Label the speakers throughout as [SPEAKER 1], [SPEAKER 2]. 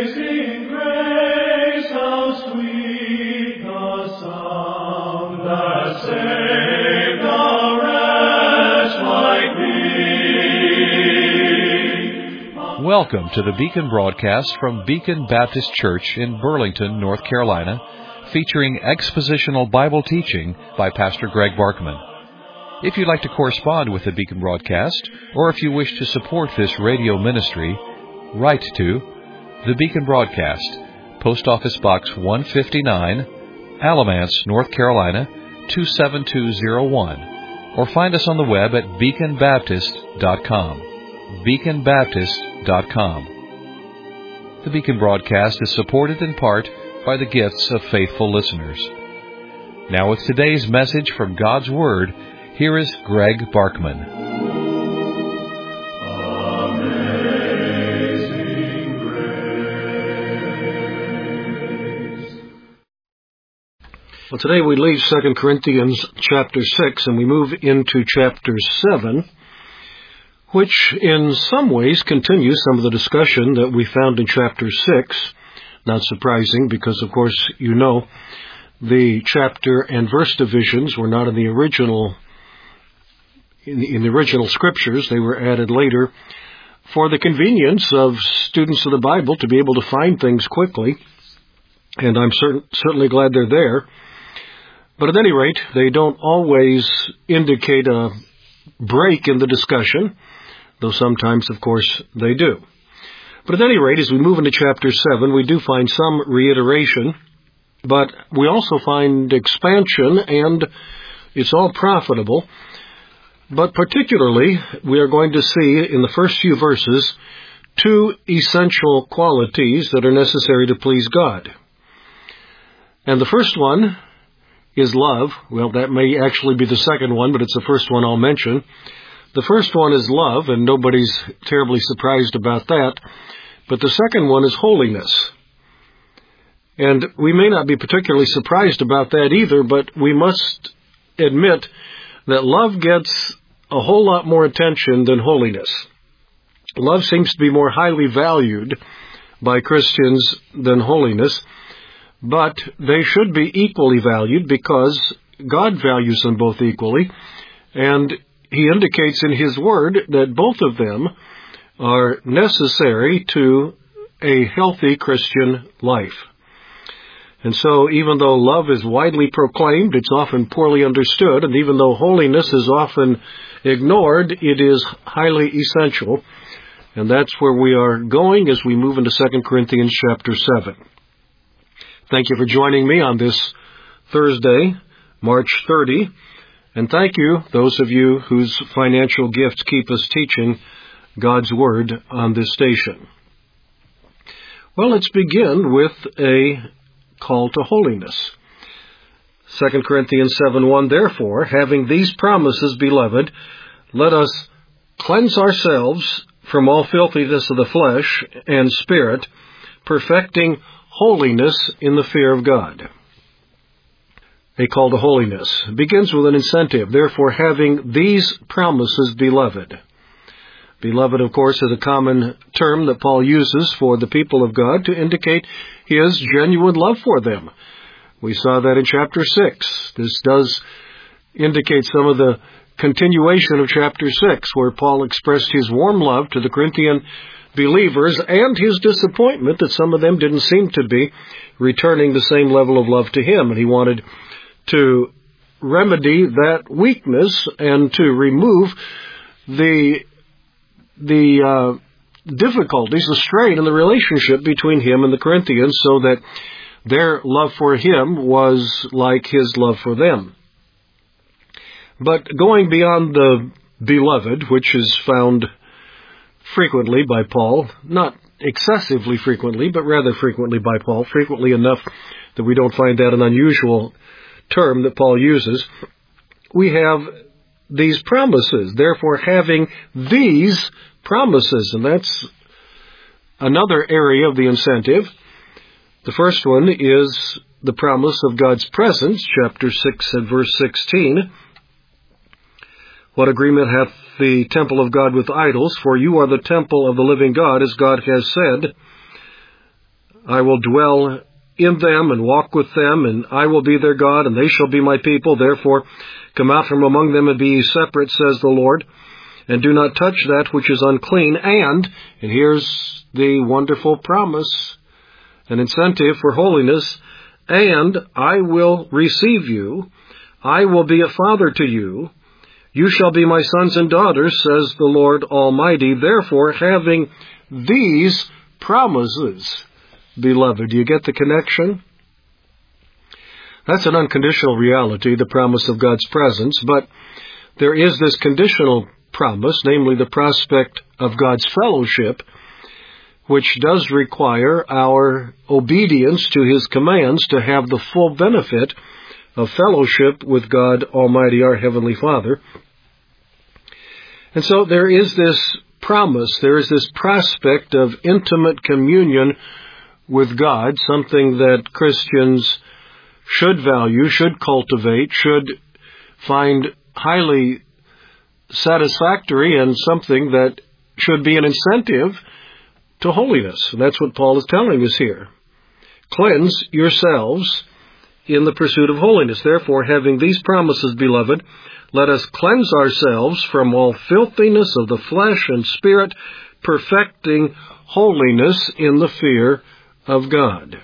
[SPEAKER 1] Amazing grace, how sweet the sound that saved a wretch like me.
[SPEAKER 2] Welcome to the Beacon broadcast from Beacon Baptist Church in Burlington, North Carolina, featuring expositional Bible teaching by Pastor Greg Barkman. If you'd like to correspond with the Beacon broadcast, or if you wish to support this radio ministry, write to the Beacon Broadcast, Post Office Box 159, Alamance, North Carolina 27201, or find us on the web at beaconbaptist.com. beaconbaptist.com. The Beacon Broadcast is supported in part by the gifts of faithful listeners. Now with today's message from God's Word, here is Greg Barkman.
[SPEAKER 3] Well, today we leave 2 Corinthians chapter 6 and we move into chapter 7, which in some ways continues some of the discussion that we found in chapter 6. Not surprising because, of course, you know, the chapter and verse divisions were not in the original scriptures. They were added later for the convenience of students of the Bible to be able to find things quickly, and I'm certainly glad they're there. But at any rate, they don't always indicate a break in the discussion, though sometimes, of course, they do. But at any rate, as we move into chapter 7, we do find some reiteration, but we also find expansion, and it's all profitable. But particularly, we are going to see in the first few verses two essential qualities that are necessary to please God. And the first one is love. Well, that may actually be the second one, but it's the first one I'll mention. The first one is love, and nobody's terribly surprised about that. But the second one is holiness. And we may not be particularly surprised about that either, but we must admit that love gets a whole lot more attention than holiness. Love seems to be more highly valued by Christians than holiness. But they should be equally valued because God values them both equally, and He indicates in His Word that both of them are necessary to a healthy Christian life. And so even though love is widely proclaimed, it's often poorly understood, and even though holiness is often ignored, it is highly essential, and that's where we are going as we move into 2 Corinthians chapter 7. Thank you for joining me on this Thursday, March 30. And thank you, those of you whose financial gifts keep us teaching God's Word on this station. Well, let's begin with a call to holiness. 2 Corinthians 7:1, therefore, having these promises, beloved, let us cleanse ourselves from all filthiness of the flesh and spirit, perfecting holiness in the fear of God. A call to holiness begins with an incentive. Therefore, having these promises, beloved. Beloved, of course, is a common term that Paul uses for the people of God to indicate his genuine love for them. We saw that in chapter 6. This does indicate some of the continuation of chapter 6, where Paul expressed his warm love to the Corinthian believers and his disappointment that some of them didn't seem to be returning the same level of love to him. And he wanted to remedy that weakness and to remove the difficulties, the strain in the relationship between him and the Corinthians, so that their love for him was like his love for them. But going beyond the beloved, which is found frequently by Paul, not excessively frequently, but rather frequently by Paul, frequently enough that we don't find that an unusual term that Paul uses, we have these promises. Therefore, having these promises, and that's another area of the incentive. The first one is the promise of God's presence, chapter 6 and verse 16. What agreement hath the temple of God with idols? For you are the temple of the living God, as God has said. I will dwell in them and walk with them, and I will be their God, and they shall be my people. Therefore, come out from among them and be ye separate, says the Lord, and do not touch that which is unclean. And here's the wonderful promise, an incentive for holiness, and I will receive you. I will be a father to you. You shall be my sons and daughters, says the Lord Almighty. Therefore, having these promises, beloved, do you get the connection? That's an unconditional reality, the promise of God's presence, but there is this conditional promise, namely the prospect of God's fellowship, which does require our obedience to His commands to have the full benefit of fellowship with God Almighty, our Heavenly Father. And so there is this promise, there is this prospect of intimate communion with God, something that Christians should value, should cultivate, should find highly satisfactory, and something that should be an incentive to holiness. And that's what Paul is telling us here. Cleanse yourselves in the pursuit of holiness. Therefore, having these promises, beloved, let us cleanse ourselves from all filthiness of the flesh and spirit, perfecting holiness in the fear of God.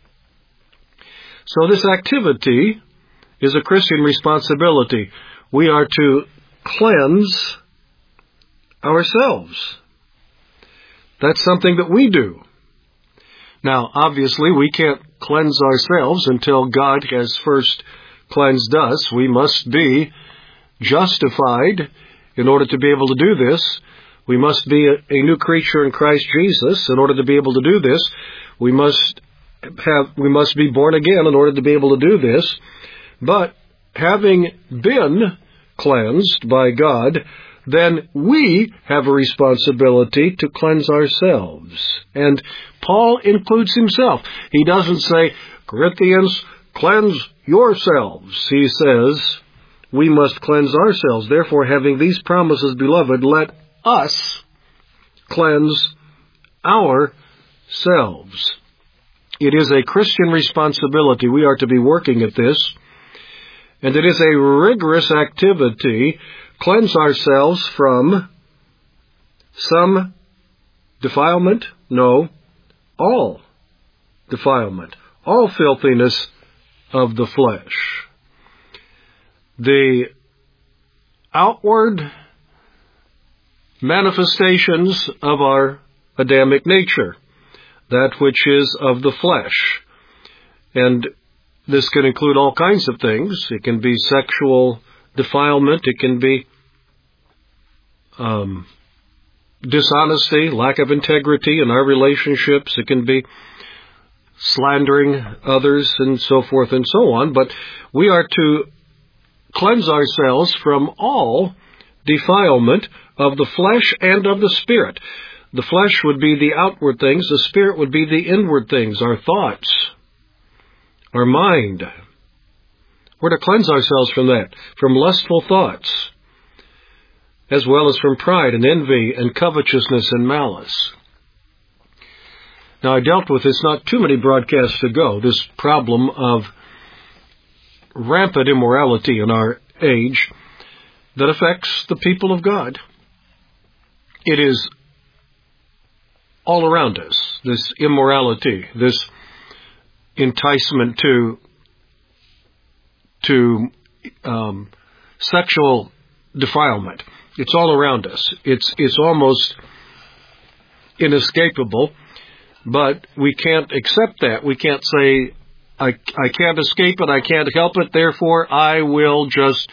[SPEAKER 3] So this activity is a Christian responsibility. We are to cleanse ourselves. That's something that we do. Now, obviously, we can't cleanse ourselves until God has first cleansed us. We must be justified in order to be able to do this. We must be a new creature in Christ Jesus in order to be able to do this. We must be born again in order to be able to do this. But having been cleansed by God, then we have a responsibility to cleanse ourselves. And Paul includes himself. He doesn't say, Corinthians, cleanse yourselves. He says, we must cleanse ourselves. Therefore, having these promises, beloved, let us cleanse ourselves. It is a Christian responsibility. We are to be working at this. And it is a rigorous activity. Cleanse ourselves from some defilement? No, all defilement, all filthiness of the flesh. The outward manifestations of our Adamic nature, that which is of the flesh. And this can include all kinds of things. It can be sexual defilement. It can be dishonesty, lack of integrity in our relationships. It can be slandering others and so forth and so on. But we are to cleanse ourselves from all defilement of the flesh and of the spirit. The flesh would be the outward things. The spirit would be the inward things, our thoughts, our mind. We're to cleanse ourselves from that, from lustful thoughts, as well as from pride and envy and covetousness and malice. Now, I dealt with this not too many broadcasts ago, this problem of rampant immorality in our age that affects the people of God. It is all around us, this immorality, this enticement to sexual defilement. It's all around us. It's almost inescapable, but we can't accept that. We can't say, I can't escape it, I can't help it, therefore I will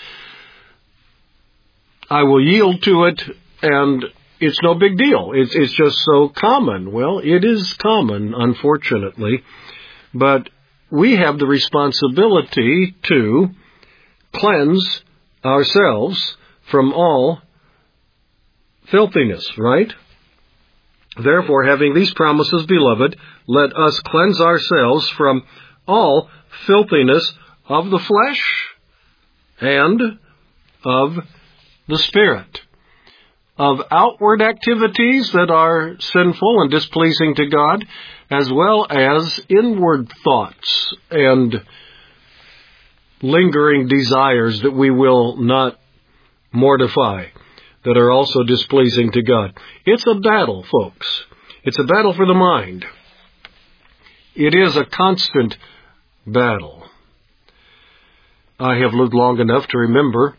[SPEAKER 3] yield to it, and it's no big deal. It's just so common. Well, it is common, unfortunately, but we have the responsibility to cleanse ourselves from all filthiness, right? Therefore, having these promises, beloved, let us cleanse ourselves from all filthiness of the flesh and of the spirit. of outward activities that are sinful and displeasing to God, as well as inward thoughts and lingering desires that we will not mortify, that are also displeasing to God. It's a battle, folks. It's a battle for the mind. It is a constant battle. I have lived long enough to remember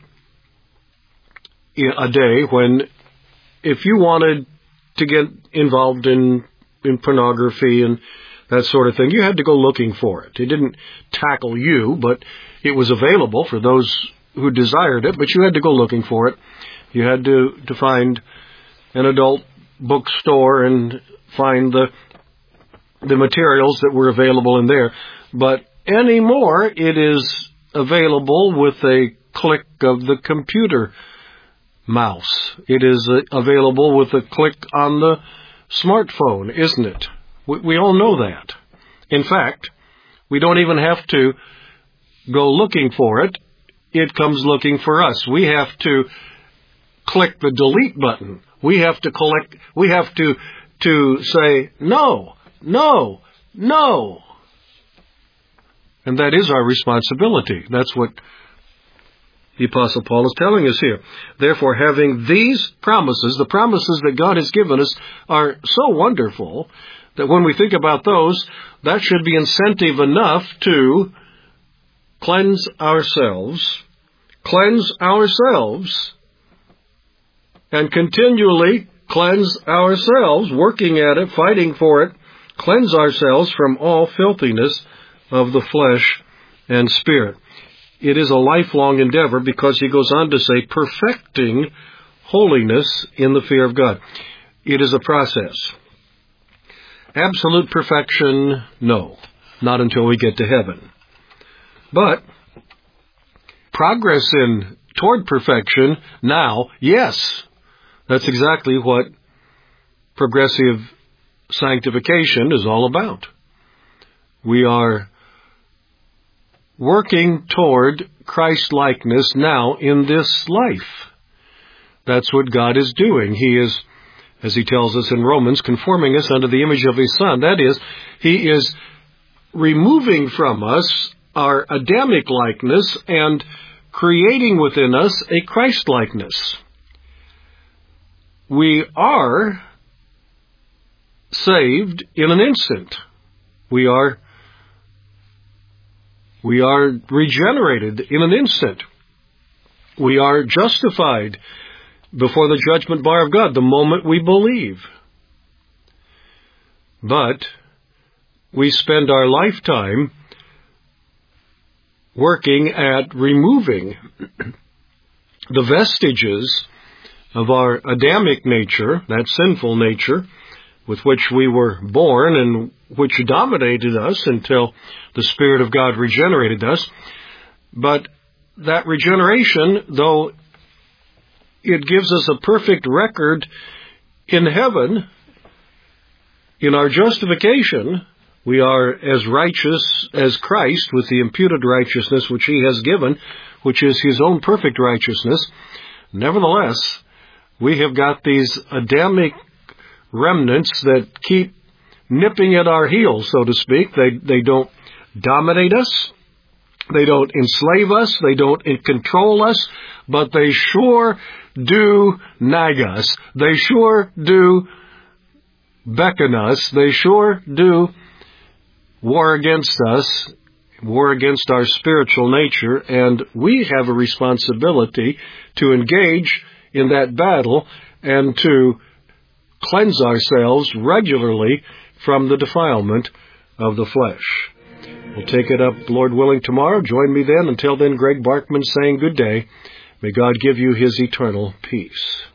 [SPEAKER 3] a day when, if you wanted to get involved in pornography and that sort of thing, you had to go looking for it. It didn't tackle you, but it was available for those who desired it, but you had to go looking for it. You had to find an adult bookstore and find the materials that were available in there. But anymore, it is available with a click of the computer mouse. It is available with a click on the smartphone, isn't it? We all know that. In fact, we don't even have to go looking for it. It comes looking for us. We have to click the delete button. We have to say, no, no, no. And that is our responsibility. That's what the Apostle Paul is telling us here. Therefore, having these promises, the promises that God has given us, are so wonderful that when we think about those, that should be incentive enough to cleanse ourselves, and continually cleanse ourselves, working at it, fighting for it, cleanse ourselves from all filthiness of the flesh and spirit. It is a lifelong endeavor, because he goes on to say, perfecting holiness in the fear of God. It is a process. Absolute perfection, no, not until we get to heaven. But progress toward perfection now, yes. That's exactly what progressive sanctification is all about. We are working toward Christ-likeness now in this life. That's what God is doing. He is, as he tells us in Romans, conforming us unto the image of his Son. That is, he is removing from us our Adamic likeness and creating within us a Christ-likeness. We are saved in an instant. We are regenerated in an instant. We are justified before the judgment bar of God the moment we believe. But we spend our lifetime working at removing the vestiges of our Adamic nature, that sinful nature with which we were born and which dominated us until the Spirit of God regenerated us. But that regeneration, though it gives us a perfect record in heaven, in our justification, we are as righteous as Christ with the imputed righteousness which he has given, which is his own perfect righteousness. Nevertheless, we have got these Adamic remnants that keep nipping at our heels, so to speak. They don't dominate us. They don't enslave us. They don't control us. But they sure do nag us. They sure do beckon us. They sure do war against us, war against our spiritual nature, and we have a responsibility to engage in that battle and to cleanse ourselves regularly from the defilement of the flesh. We'll take it up, Lord willing, tomorrow. Join me then. Until then, Greg Barkman saying good day. May God give you his eternal peace.